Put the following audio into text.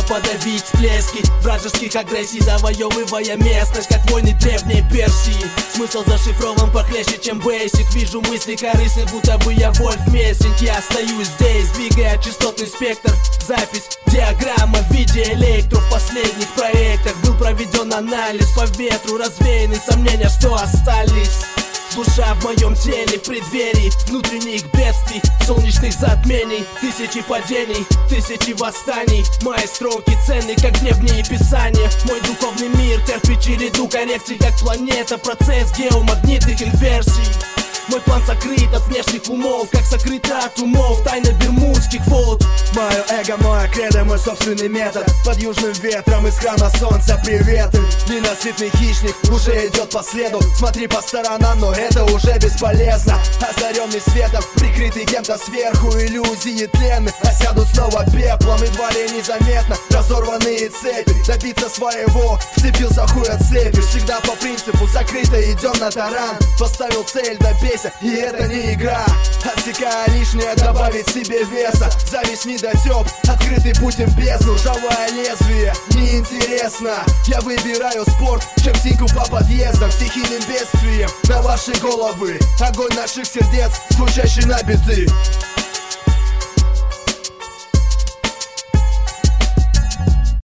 подавить всплески вражеских агрессий, завоевывая местность, как войны древней Персии. Смысл зашифрован похлеще, чем бейсик. Вижу мысли корыстных, будто бы я Вольф Мессинг. Я остаюсь здесь, двигая частотный спектр. Запись, диаграмма в виде электро. В последних проектах был проведен анализ по ветру, развеяны сомнения, что остались. Душа в моем теле в преддверии внутренних бедствий, солнечных затмений, тысячи падений, тысячи восстаний. Мои строки ценны, как древние писания. Мой духовный мир терпит череду коррекций, как планета, процесс геомагнитных инверсий. Мой план сокрыт от внешних умов, как сокрыта от умов тайна бермудских вод. Мое эго, мое кредо, мой собственный метод. Под южным ветром из храма солнца приветы. Ненасытный хищник уже идет по следу. Смотри по сторонам, но это уже бесполезно. Озаренный светом, прикрытый кем-то сверху. Иллюзии тленны осядут снова пеплом. Едва ли незаметно разорванные цепи. Добиться своего, вцепился хуй от цепи. Всегда по принципу закрыто, идем на таран. Поставил цель, добейся, и это не игра. Отсекая лишнее, добавить себе веса. Зависть недотеп, открытый путь им бездну. Ржавое лезвие, неинтересно. Я выбираю спорт, чем синьку по подъездам. Стихийным бедствием на ваши головы. Огонь наших сердец, звучащий на биты.